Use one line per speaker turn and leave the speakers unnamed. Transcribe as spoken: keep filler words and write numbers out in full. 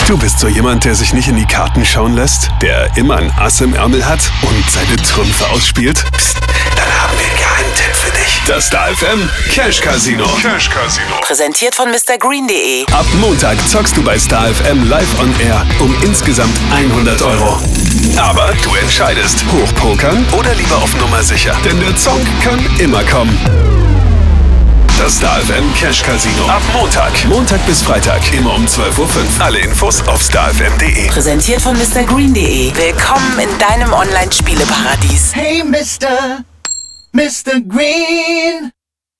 Du bist so jemand, der sich nicht in die Karten schauen lässt, der immer ein Ass im Ärmel hat und seine Trümpfe ausspielt? Psst, dann haben wir einen Geheimtipp für dich. Das Star F M Cash Casino.
Cash Casino.
Präsentiert von Mister Green punkt de.
Ab Montag zockst du bei Star F M live on air um insgesamt hundert Euro. Aber du entscheidest, hochpokern oder lieber auf Nummer sicher. Denn der Zonk kann immer kommen. Das Star F M Cash Casino. Ab Montag. Montag bis Freitag. Immer um zwölf Uhr fünf. Alle Infos auf star f m punkt de.
Präsentiert von Mister Green punkt de. Willkommen in deinem Online-Spieleparadies.
Hey Mister, Mister Green.